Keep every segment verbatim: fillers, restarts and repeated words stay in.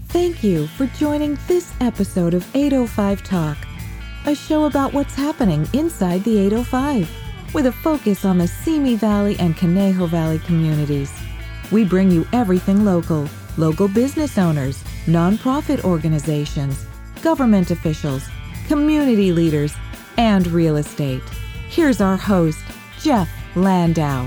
Thank you for joining this episode of eight oh five Talk, a show about what's happening inside the eight oh five, with a focus on the Simi Valley and Conejo Valley communities. We bring you everything local, local business owners, nonprofit organizations, government officials, community leaders, and real estate. Here's our host, Jeff Landau.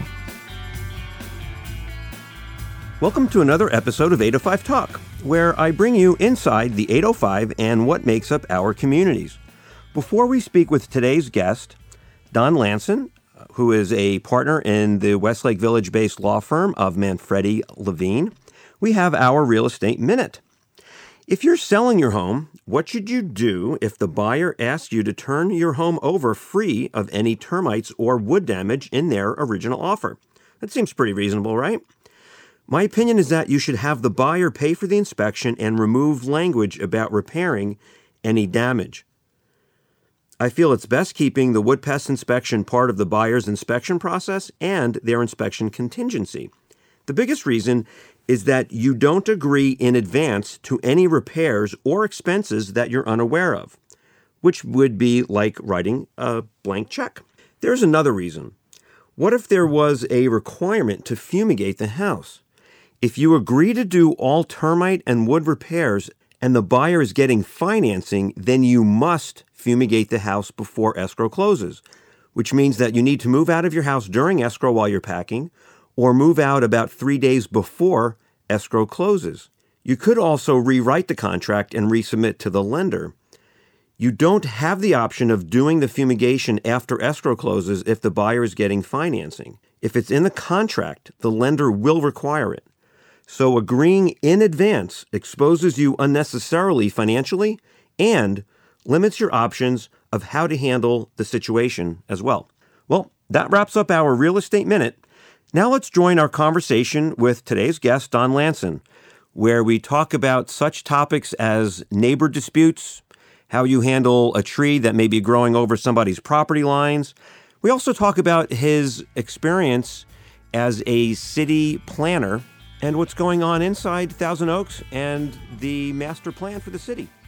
Welcome to another episode of eight oh five Talk, where I bring you inside the eight oh five and what makes up our communities. Before we speak with today's guest, Don Lanson, who is a partner in the Westlake Village-based law firm of Manfredi Levine, we have our Real Estate Minute. If you're selling your home, what should you do if the buyer asks you to turn your home over free of any termites or wood damage in their original offer? That seems pretty reasonable, right? My opinion is that you should have the buyer pay for the inspection and remove language about repairing any damage. I feel it's best keeping the wood pest inspection part of the buyer's inspection process and their inspection contingency. The biggest reason is that you don't agree in advance to any repairs or expenses that you're unaware of, which would be like writing a blank check. There's another reason. What if there was a requirement to fumigate the house? If you agree to do all termite and wood repairs and the buyer is getting financing, then you must fumigate the house before escrow closes, which means that you need to move out of your house during escrow while you're packing, or move out about three days before escrow closes. You could also rewrite the contract and resubmit to the lender. You don't have the option of doing the fumigation after escrow closes if the buyer is getting financing. If it's in the contract, the lender will require it. So agreeing in advance exposes you unnecessarily financially and limits your options of how to handle the situation as well. Well, that wraps up our Real Estate Minute. Now let's join our conversation with today's guest, Don Lanson, where we talk about such topics as neighbor disputes, how you handle a tree that may be growing over somebody's property lines. We also talk about his experience as a city planner and what's going on inside Thousand Oaks and the master plan for the city.